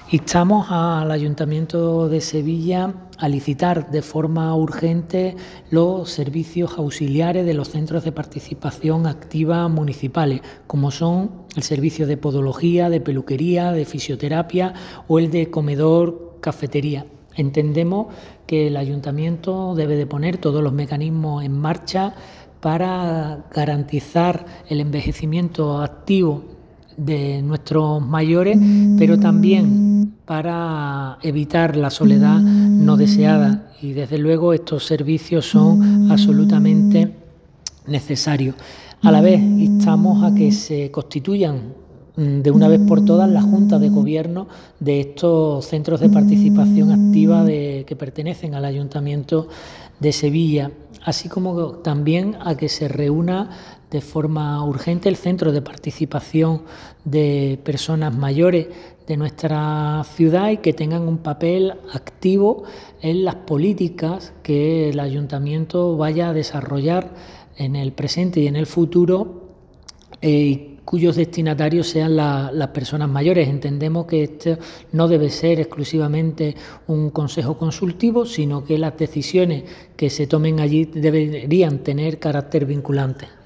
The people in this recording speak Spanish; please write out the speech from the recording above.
Instamos al Ayuntamiento de Sevilla a licitar de forma urgente los servicios auxiliares de los centros de participación activa municipales, como son el servicio de podología, de peluquería, de fisioterapia o el de comedor-cafetería. Entendemos que el Ayuntamiento debe de poner todos los mecanismos en marcha para garantizar el envejecimiento activo de nuestros mayores, pero también para evitar la soledad no deseada, y desde luego estos servicios son absolutamente necesarios. A la vez instamos a que se constituyan de una vez por todas las juntas de gobierno de estos centros de participación activa que pertenecen al Ayuntamiento de Sevilla, así como también a que se reúna de forma urgente el centro de participación de personas mayores de nuestra ciudad y que tengan un papel activo en las políticas que el Ayuntamiento vaya a desarrollar en el presente y en el futuro, cuyos destinatarios sean las personas mayores. Entendemos que esto no debe ser exclusivamente un consejo consultivo, sino que las decisiones que se tomen allí deberían tener carácter vinculante.